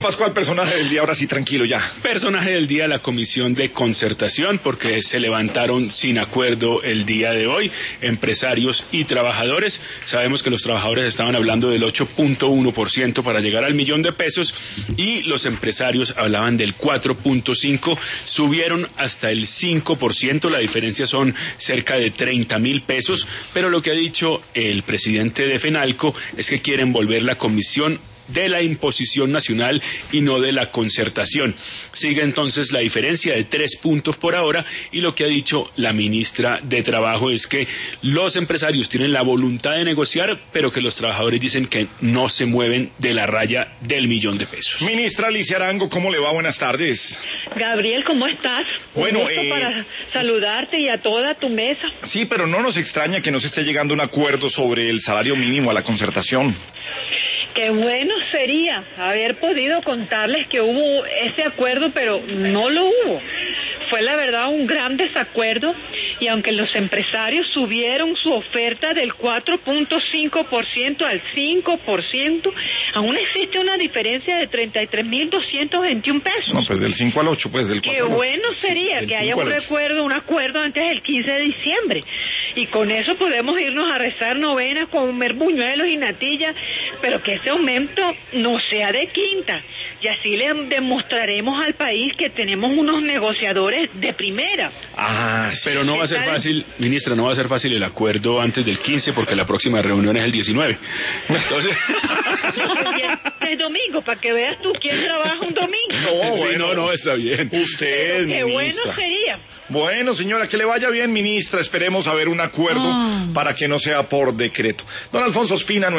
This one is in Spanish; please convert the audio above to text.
Pascual, personaje del día, ahora sí, tranquilo ya. Personaje del día, la Comisión de Concertación, porque se levantaron sin acuerdo el día de hoy, empresarios y trabajadores. Sabemos que los trabajadores estaban hablando del 8.1% para llegar al millón de pesos y los empresarios hablaban del 4.5%, subieron hasta el 5%, la diferencia son cerca de 30.000 pesos, pero lo que ha dicho el presidente de FENALCO es que quieren volver la comisión de la imposición nacional y no de la concertación. Sigue entonces la diferencia de 3 puntos por ahora y lo que ha dicho la ministra de Trabajo es que los empresarios tienen la voluntad de negociar, pero que los trabajadores dicen que no se mueven de la raya del millón de pesos. Ministra Alicia Arango, ¿cómo le va? Buenas tardes. Gabriel, ¿cómo estás? Bueno, para saludarte y a toda tu mesa. Sí, pero no nos extraña que no se esté llegando a un acuerdo sobre el salario mínimo a la concertación. Qué bueno sería haber podido contarles que hubo ese acuerdo, pero no lo hubo. Fue la verdad un gran desacuerdo y aunque los empresarios subieron su oferta del 4.5% al 5%, aún existe una diferencia de 33.221 pesos. No, pues del 5 al 8, pues del 4 Qué al 8. bueno sería Sí, que haya un acuerdo antes del 15 de diciembre. Y con eso podemos irnos a rezar novenas, comer buñuelos y natilla, pero que ese aumento no sea de quinta. Y así le demostraremos al país que tenemos unos negociadores de primera. Ah, sí. Pero no va a ser fácil, ministra, no va a ser fácil el acuerdo antes del 15 porque la próxima reunión es el 19. Entonces... Es domingo, para que veas tú quién trabaja un domingo. No, sí, bueno, no, está bien. Usted, Qué ministra. bueno sería. Bueno, señora, que le vaya bien, ministra. Esperemos haber un acuerdo para que no sea por decreto. Don Alfonso Ospina,